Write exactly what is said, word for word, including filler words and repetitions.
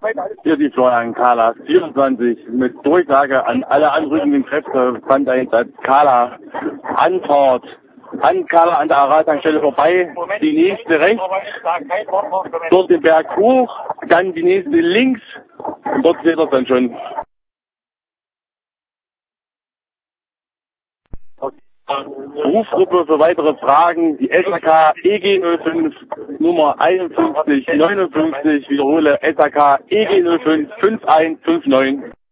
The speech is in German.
Hier die Florian Kala vierundzwanzig mit Durchsage an alle anrückenden Kräfte, Bandeinsatz Kala, Anfahrt, an Kala an der Aral-Tankstelle vorbei, die nächste rechts, dort den Berg hoch, dann die nächste links und dort seht ihr dann schon. Rufgruppe für weitere Fragen, die S A K E G null fünf Nummer einundfünfzig neunundfünfzig, wiederhole S A K E G null fünf fünf eins fünf neun.